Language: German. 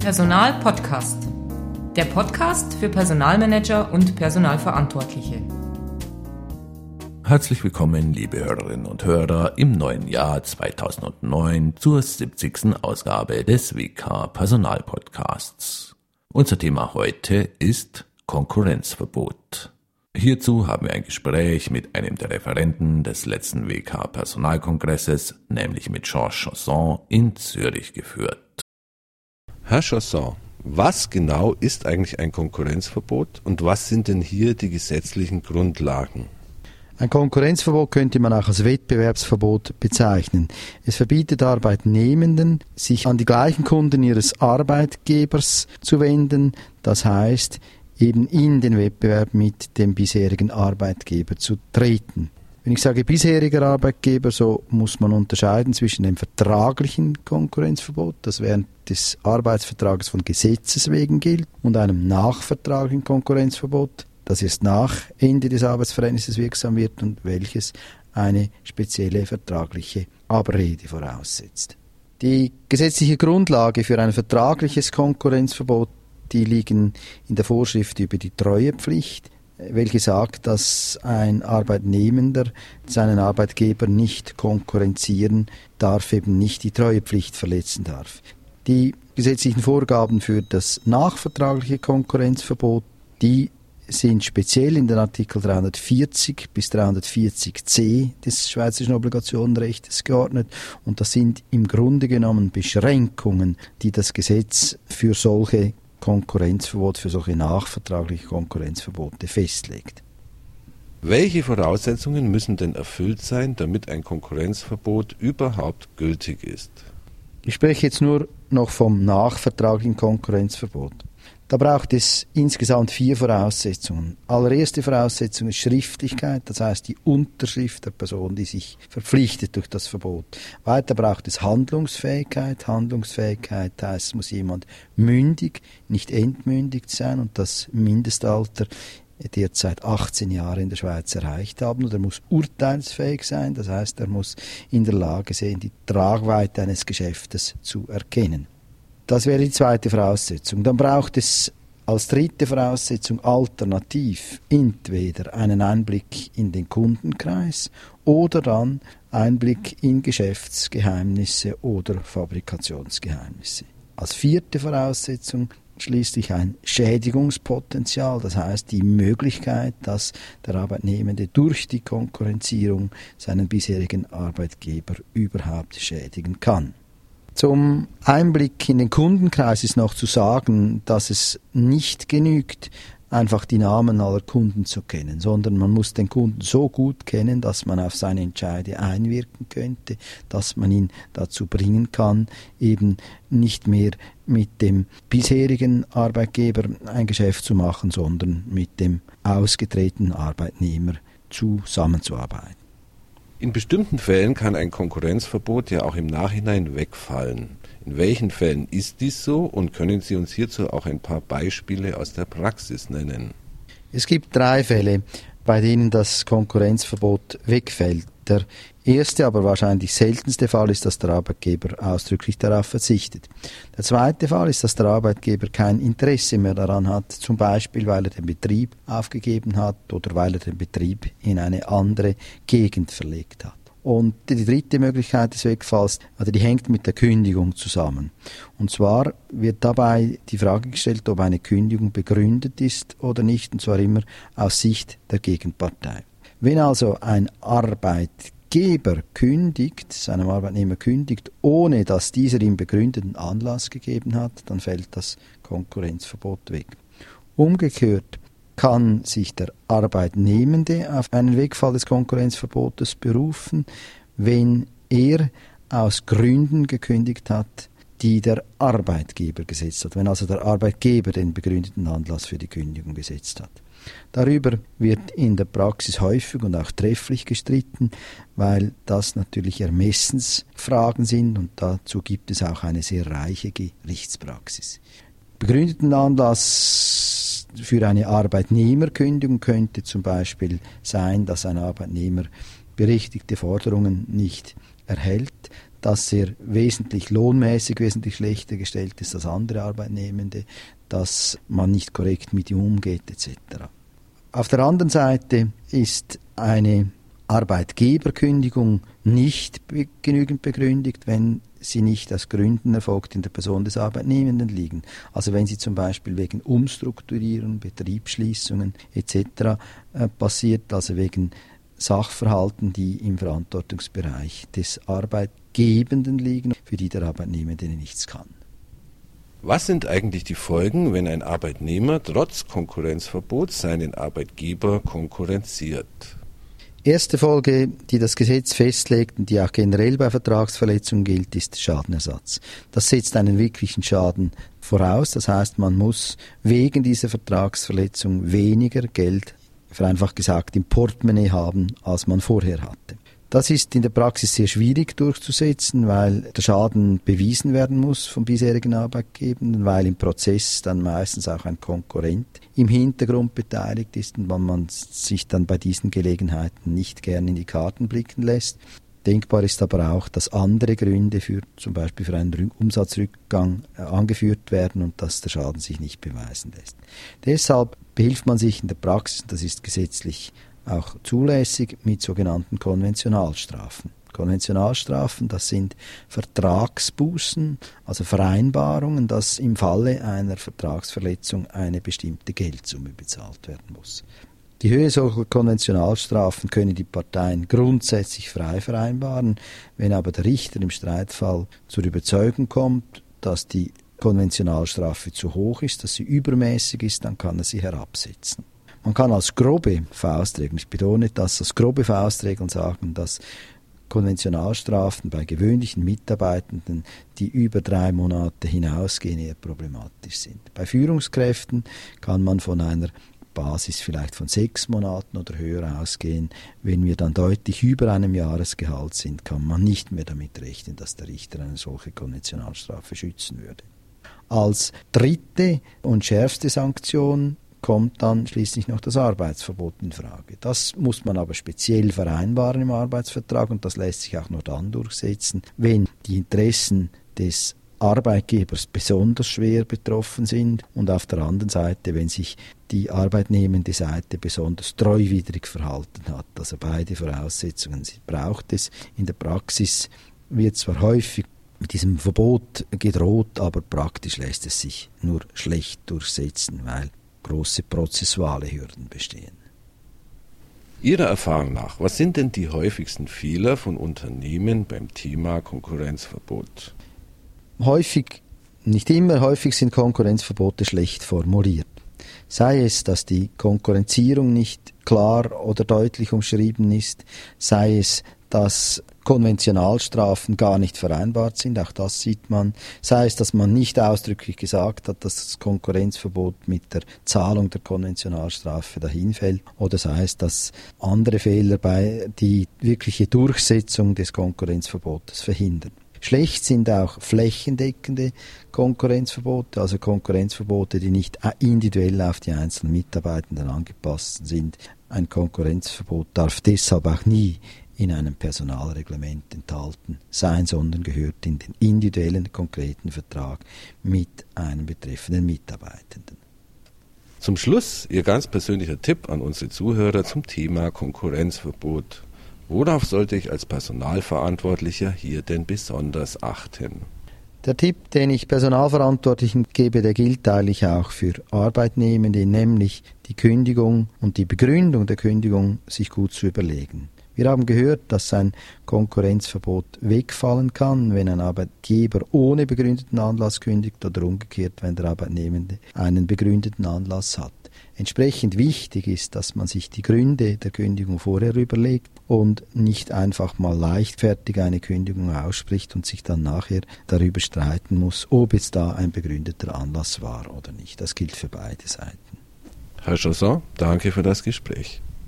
Personal Podcast. Der Podcast für Personalmanager und Personalverantwortliche. Herzlich willkommen, liebe Hörerinnen und Hörer, im neuen Jahr 2009 zur 70. Ausgabe des WK Personal Podcasts. Unser Thema heute ist Konkurrenzverbot. Hierzu haben wir ein Gespräch mit einem der Referenten des letzten WK Personalkongresses, nämlich mit Georges Chausson in Zürich geführt. Herr Chausson, was genau ist eigentlich ein Konkurrenzverbot und was sind denn hier die gesetzlichen Grundlagen? Ein Konkurrenzverbot könnte man auch als Wettbewerbsverbot bezeichnen. Es verbietet Arbeitnehmenden, sich an die gleichen Kunden ihres Arbeitgebers zu wenden, das heißt, eben in den Wettbewerb mit dem bisherigen Arbeitgeber zu treten. Wenn ich sage bisheriger Arbeitgeber, so muss man unterscheiden zwischen dem vertraglichen Konkurrenzverbot, das während des Arbeitsvertrages von Gesetzes wegen gilt, und einem nachvertraglichen Konkurrenzverbot, das erst nach Ende des Arbeitsverhältnisses wirksam wird und welches eine spezielle vertragliche Abrede voraussetzt. Die gesetzliche Grundlage für ein vertragliches Konkurrenzverbot, die liegen in der Vorschrift über die Treuepflicht, welche sagt, dass ein Arbeitnehmender seinen Arbeitgeber nicht konkurrenzieren darf, eben nicht die Treuepflicht verletzen darf. Die gesetzlichen Vorgaben für das nachvertragliche Konkurrenzverbot, die sind speziell in den Artikel 340 bis 340c des Schweizerischen Obligationenrechts geordnet, und das sind im Grunde genommen Beschränkungen, die das Gesetz für solche Konkurrenzverbote, für solche nachvertragliche Konkurrenzverbote festlegt. Welche Voraussetzungen müssen denn erfüllt sein, damit ein Konkurrenzverbot überhaupt gültig ist? Ich spreche jetzt nur noch vom nachvertraglichen Konkurrenzverbot. Da braucht es insgesamt 4 Voraussetzungen. Allererste Voraussetzung ist Schriftlichkeit, das heißt die Unterschrift der Person, die sich verpflichtet durch das Verbot. Weiter braucht es Handlungsfähigkeit. Handlungsfähigkeit heißt, es muss jemand mündig, nicht entmündigt sein und das Mindestalter derzeit 18 Jahre in der Schweiz erreicht haben. Oder er muss urteilsfähig sein, das heißt, er muss in der Lage sein, die Tragweite eines Geschäftes zu erkennen. Das wäre die zweite Voraussetzung. Dann braucht es als dritte Voraussetzung alternativ entweder einen Einblick in den Kundenkreis oder dann Einblick in Geschäftsgeheimnisse oder Fabrikationsgeheimnisse. Als vierte Voraussetzung schließlich ein Schädigungspotenzial, das heißt die Möglichkeit, dass der Arbeitnehmende durch die Konkurrenzierung seinen bisherigen Arbeitgeber überhaupt schädigen kann. Zum Einblick in den Kundenkreis ist noch zu sagen, dass es nicht genügt, einfach die Namen aller Kunden zu kennen, sondern man muss den Kunden so gut kennen, dass man auf seine Entscheide einwirken könnte, dass man ihn dazu bringen kann, eben nicht mehr mit dem bisherigen Arbeitgeber ein Geschäft zu machen, sondern mit dem ausgetretenen Arbeitnehmer zusammenzuarbeiten. In bestimmten Fällen kann ein Konkurrenzverbot ja auch im Nachhinein wegfallen. In welchen Fällen ist dies so und können Sie uns hierzu auch ein paar Beispiele aus der Praxis nennen? Es gibt 3 Fälle, bei denen das Konkurrenzverbot wegfällt. Der erste, aber wahrscheinlich seltenste Fall ist, dass der Arbeitgeber ausdrücklich darauf verzichtet. Der zweite Fall ist, dass der Arbeitgeber kein Interesse mehr daran hat, zum Beispiel weil er den Betrieb aufgegeben hat oder weil er den Betrieb in eine andere Gegend verlegt hat. Und die dritte Möglichkeit des Wegfalls, also die hängt mit der Kündigung zusammen. Und zwar wird dabei die Frage gestellt, ob eine Kündigung begründet ist oder nicht, und zwar immer aus Sicht der Gegenpartei. Wenn also ein Arbeitgeber kündigt, seinem Arbeitnehmer kündigt, ohne dass dieser ihm begründeten Anlass gegeben hat, dann fällt das Konkurrenzverbot weg. Umgekehrt kann sich der Arbeitnehmende auf einen Wegfall des Konkurrenzverbotes berufen, wenn er aus Gründen gekündigt hat, die der Arbeitgeber gesetzt hat, wenn also der Arbeitgeber den begründeten Anlass für die Kündigung gesetzt hat. Darüber wird in der Praxis häufig und auch trefflich gestritten, weil das natürlich Ermessensfragen sind und dazu gibt es auch eine sehr reiche Gerichtspraxis. Begründeten Anlass für eine Arbeitnehmerkündigung könnte zum Beispiel sein, dass ein Arbeitnehmer berechtigte Forderungen nicht erhält, dass er wesentlich lohnmäßig wesentlich schlechter gestellt ist als andere Arbeitnehmende, dass man nicht korrekt mit ihm umgeht etc. Auf der anderen Seite ist eine Arbeitgeberkündigung nicht genügend begründet, wenn sie nicht aus Gründen erfolgt in der Person des Arbeitnehmenden liegen. Also wenn sie zum Beispiel wegen Umstrukturierung, Betriebsschließungen etc. passiert, also wegen Sachverhalten, die im Verantwortungsbereich des Arbeitgebenden liegen, für die der Arbeitnehmende nichts kann. Was sind eigentlich die Folgen, wenn ein Arbeitnehmer trotz Konkurrenzverbot seinen Arbeitgeber konkurrenziert? Erste Folge, die das Gesetz festlegt und die auch generell bei Vertragsverletzungen gilt, ist Schadenersatz. Das setzt einen wirklichen Schaden voraus. Das heißt, man muss wegen dieser Vertragsverletzung weniger Geld, vereinfacht gesagt, im Portemonnaie haben, als man vorher hatte. Das ist in der Praxis sehr schwierig durchzusetzen, weil der Schaden bewiesen werden muss vom bisherigen Arbeitgebenden, weil im Prozess dann meistens auch ein Konkurrent im Hintergrund beteiligt ist und man sich dann bei diesen Gelegenheiten nicht gern in die Karten blicken lässt. Denkbar ist aber auch, dass andere Gründe zum Beispiel für einen Umsatzrückgang angeführt werden und dass der Schaden sich nicht beweisen lässt. Deshalb behilft man sich in der Praxis, und das ist gesetzlich auch zulässig, mit sogenannten Konventionalstrafen. Konventionalstrafen, das sind Vertragsbußen, also Vereinbarungen, dass im Falle einer Vertragsverletzung eine bestimmte Geldsumme bezahlt werden muss. Die Höhe solcher Konventionalstrafen können die Parteien grundsätzlich frei vereinbaren. Wenn aber der Richter im Streitfall zur Überzeugung kommt, dass die Konventionalstrafe zu hoch ist, dass sie übermäßig ist, dann kann er sie herabsetzen. Man kann als grobe Faustregel, ich betone das, als grobe Faustregel sagen, dass Konventionalstrafen bei gewöhnlichen Mitarbeitenden, die über 3 Monate hinausgehen, eher problematisch sind. Bei Führungskräften kann man von einer Basis vielleicht von 6 Monaten oder höher ausgehen. Wenn wir dann deutlich über einem Jahresgehalt sind, kann man nicht mehr damit rechnen, dass der Richter eine solche Konventionalstrafe schützen würde. Als dritte und schärfste Sanktion kommt dann schließlich noch das Arbeitsverbot in Frage. Das muss man aber speziell vereinbaren im Arbeitsvertrag und das lässt sich auch nur dann durchsetzen, wenn die Interessen des Arbeitgebers besonders schwer betroffen sind und auf der anderen Seite, wenn sich die arbeitnehmende Seite besonders treuwidrig verhalten hat. Also beide Voraussetzungen braucht es. In der Praxis wird zwar häufig mit diesem Verbot gedroht, aber praktisch lässt es sich nur schlecht durchsetzen, weil große prozessuale Hürden bestehen. Ihrer Erfahrung nach, was sind denn die häufigsten Fehler von Unternehmen beim Thema Konkurrenzverbot? Häufig, nicht immer, häufig sind Konkurrenzverbote schlecht formuliert. Sei es, dass die Konkurrenzierung nicht klar oder deutlich umschrieben ist, sei es, dass Konventionalstrafen gar nicht vereinbart sind, auch das sieht man. Sei es, dass man nicht ausdrücklich gesagt hat, dass das Konkurrenzverbot mit der Zahlung der Konventionalstrafe dahinfällt, oder sei es, dass andere Fehler bei die wirkliche Durchsetzung des Konkurrenzverbotes verhindern. Schlecht sind auch flächendeckende Konkurrenzverbote, also Konkurrenzverbote, die nicht individuell auf die einzelnen Mitarbeitenden angepasst sind. Ein Konkurrenzverbot darf deshalb auch nie in einem Personalreglement enthalten sein, sondern gehört in den individuellen, konkreten Vertrag mit einem betreffenden Mitarbeitenden. Zum Schluss Ihr ganz persönlicher Tipp an unsere Zuhörer zum Thema Konkurrenzverbot. Worauf sollte ich als Personalverantwortlicher hier denn besonders achten? Der Tipp, den ich Personalverantwortlichen gebe, der gilt eigentlich auch für Arbeitnehmende, nämlich die Kündigung und die Begründung der Kündigung sich gut zu überlegen. Wir haben gehört, dass ein Konkurrenzverbot wegfallen kann, wenn ein Arbeitgeber ohne begründeten Anlass kündigt oder umgekehrt, wenn der Arbeitnehmende einen begründeten Anlass hat. Entsprechend wichtig ist, dass man sich die Gründe der Kündigung vorher überlegt und nicht einfach mal leichtfertig eine Kündigung ausspricht und sich dann nachher darüber streiten muss, ob es da ein begründeter Anlass war oder nicht. Das gilt für beide Seiten. Herr Chausson, danke für das Gespräch.